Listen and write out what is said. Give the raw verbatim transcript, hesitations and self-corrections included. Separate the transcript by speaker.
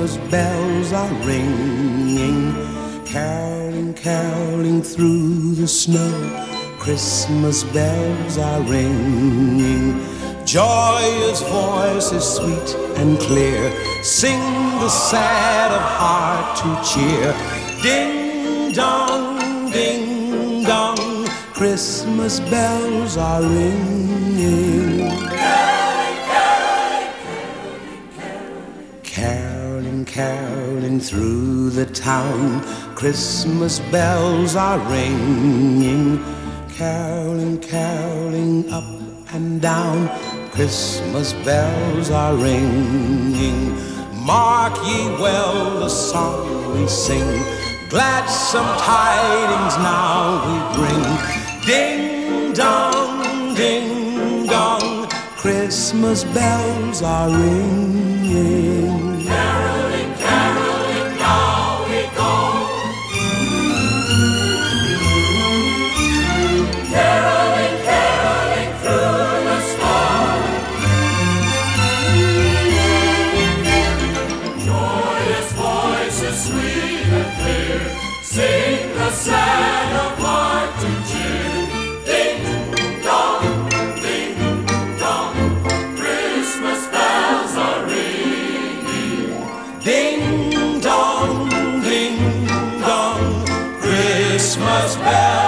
Speaker 1: Christmas bells are ringing, caroling, caroling through the snow. Christmas bells are ringing, joyous voices sweet and clear sing the sad of heart to cheer. Ding dong, ding dong, Christmas bells are ringing. Caroling, caroling through the town, Christmas bells are ringing. Caroling, caroling up and down, Christmas bells are ringing. Mark ye well the song we sing, gladsome tidings now we bring. Ding dong, ding dong, Christmas bells are ringing.
Speaker 2: Caroling, caroling, now we go. Caroling, caroling through the snow. Joyous voices, sweet and clear, sing the sad of heart to cheer. Ding dong, ding dong, Christmas bells are ringing.
Speaker 1: Ding dong, ding dong, Christmas bells